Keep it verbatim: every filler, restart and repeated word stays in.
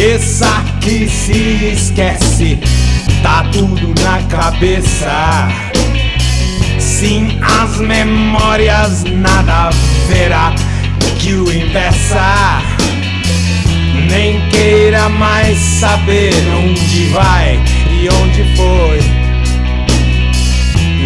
Esqueça que se esquece, tá tudo na cabeça. Sim, as memórias nada verá que o impeça. Nem queira mais saber onde vai e onde foi.